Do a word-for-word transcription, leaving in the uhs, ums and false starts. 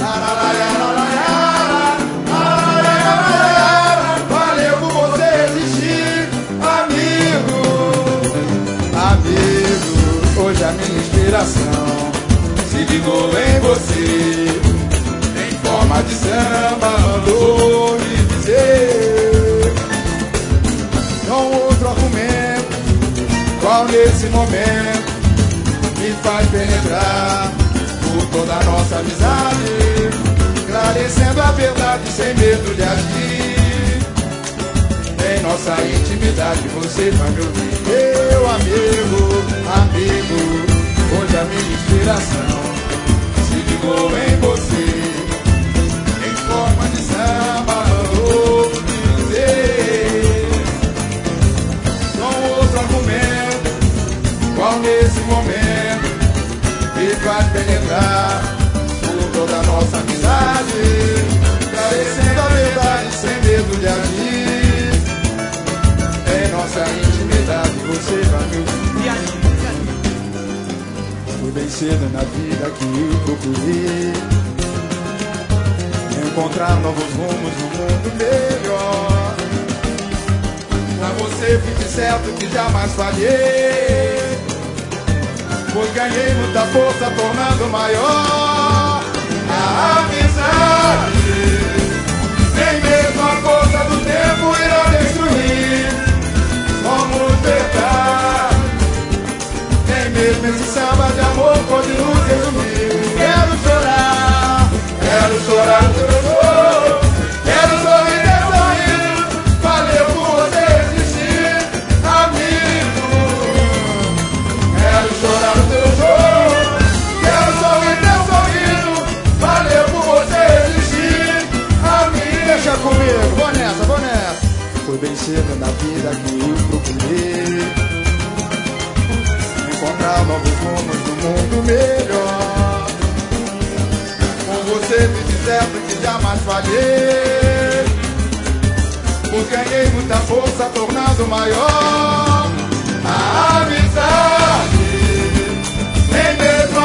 Valeu por você existir, amigo. Amigo, hoje a minha inspiração se ligou em você. Em forma de samba mandou me dizer. Não outro argumento, qual nesse momento me faz penetrar por toda a nossa amizade, esclarecendo a verdade sem medo de agir. Em nossa intimidade você vai me ouvir. Meu amigo, amigo, hoje a minha inspiração se ligou em você. Em forma de samba mandou me dizer. Com outro argumento, qual nesse momento me faz penetrar por toda a nossa amizade, esclarecendo a verdade sem medo de agir. Em nossa intimidade você vai me ouvir. Foi bem cedo na vida que eu procurei encontrar novos rumos no mundo melhor. Pra você fique certo que jamais falhei, pois ganhei muita força tornando maior a amizade. Nem mesmo a força do tempo irá destruir. Vamos tentar. Nem mesmo esse samba de amor pode nos resumir. Quero chorar, quero chorar no teu choro, quero sorrir teu sorriso. Valeu por você existir, amigo. Quero chorar no teu choro, quero sorrir teu sorriso. Valeu por você existir, amigo. Deixa comigo, vou nessa, vou nessa. Foi bem cedo na vida que eu procurei encontrar novos rumos do mundo melhor. Com você fique certo que jamais falhei, pois ganhei muita força tornando maior a amizade. Nem mesmo